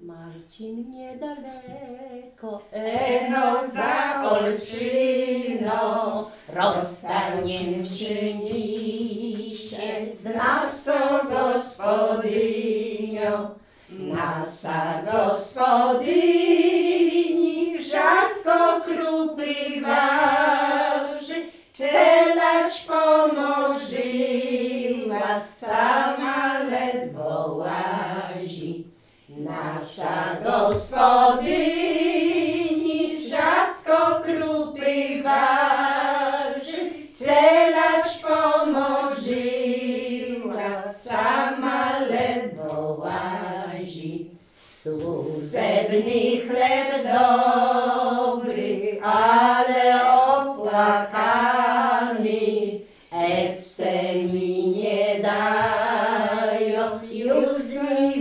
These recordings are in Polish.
Marcin niedaleko, Eno za Olszyną, rozstaniem się dzisiaj z naszą gospodynią. Nasza gospodyni rzadko krupy waży, celać pomożyła, sama ledwo łazi. Nasza gospodyni rzadko krupy waży, celać pomożyła, sama ledwo łazi. Służebny chleb dobry, ale opłakany, esse mi nie dają, już mi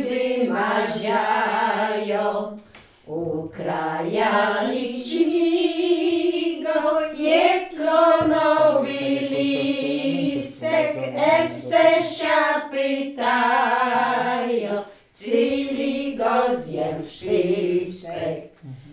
wymaziają. Ukrajalić mi go nieklonowy listek, esse się pytają, cyli go zjem wszystek.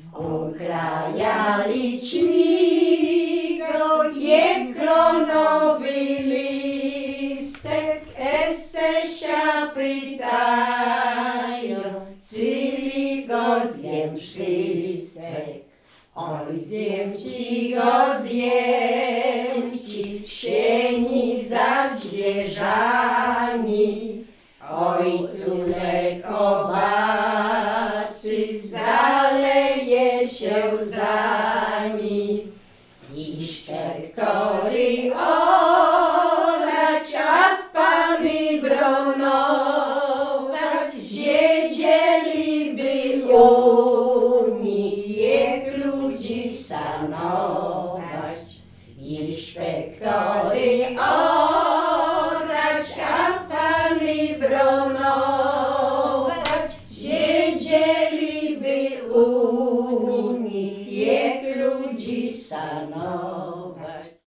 Ukrajalić mi go nieklonowy listek, esse się pytają, cyli go zjem wszystek. Oj, zjem ci go, zjem ci w sieni za drzewami. Ojcu lekko bacy, zaleje się łzami. Inspektory orać, a w pany bronować, siedzieliby Unii, jak ludzi szanować. Inspektory